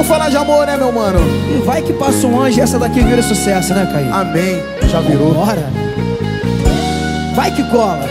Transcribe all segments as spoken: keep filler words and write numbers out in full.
Vamos falar de amor, né, meu mano? E vai que passa um anjo e essa daqui vira sucesso, né, Caí? Amém. Já virou. Bora. Vai que cola.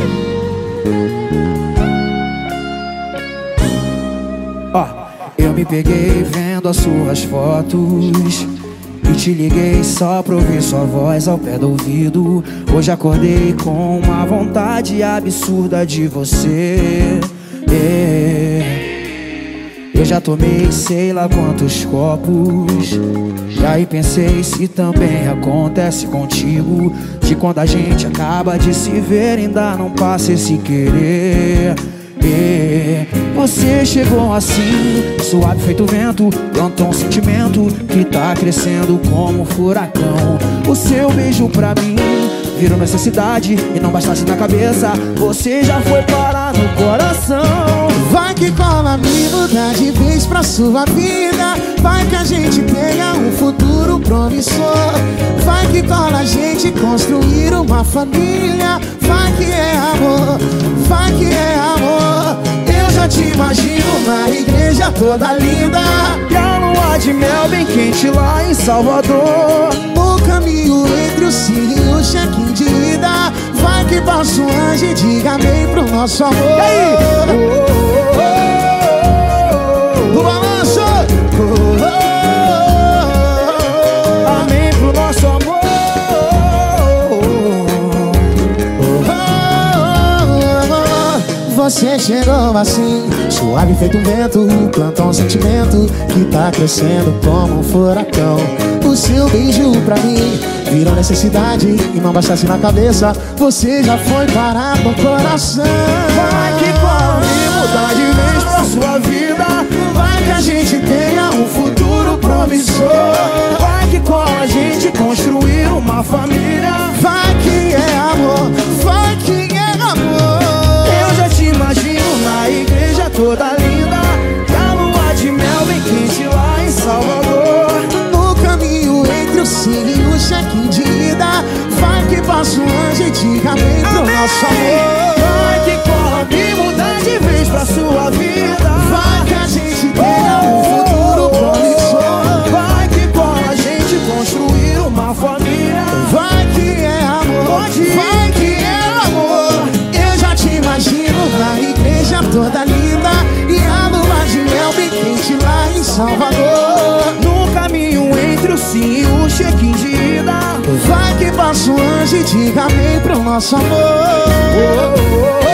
Ó, eu me peguei vendo as suas fotos e te liguei só pra ouvir sua voz ao pé do ouvido. Hoje acordei com uma vontade absurda de você. É. Eu já tomei sei lá quantos copos, e aí pensei se também acontece contigo, de quando a gente acaba de se ver ainda não passa esse querer. E você chegou assim, suave feito vento, plantou um sentimento que tá crescendo como um furacão. O seu beijo pra mim virou necessidade, e não bastasse na cabeça, você já foi parar no coração. Vai que cola, me mudar de vez pra sua vida. Vai que a gente tenha um futuro promissor. Vai que cola a gente construir uma família. Vai que é amor, vai que é amor. Eu já te imagino na igreja toda linda, e a lua de mel bem quente lá em Salvador. no caminho entre o sim e o check-in de ida. Vai que passa um anjo e diga amém pro nosso amor. E aí? O balanço, oh, oh, Amém pro nosso amor. oh, oh. Você chegou assim, suave feito um vento, plantou um sentimento que tá crescendo como um furacão. O seu beijo pra mim virou necessidade, e não bastasse na cabeça, você já foi parar no coração. Vai que pode mudar de vez pra sua vida. Vai que a gente tenha um futuro promissor. Vai que cola a gente construir uma família. Vai que é amor, vai que é amor. Eu já te imagino na igreja toda linda, e a lua de mel bem quente lá em Salvador. No caminho entre o sim e o check-in de ida. Vai que passa um anjo e diga amém pro nosso amor. Vai que cola me mudar de vez pra sua vida. Vai que a gente tenha um futuro promissor. Vai que cola a gente construir uma família. Vai que é amor, Pode ir. vai que é amor. Eu já te imagino na igreja toda linda, e a lua de mel bem quente lá em Salvador. No caminho entre o sim e o check-in de ida. Vai que passa um anjo e diga amém pro nosso amor. Oh, oh, oh.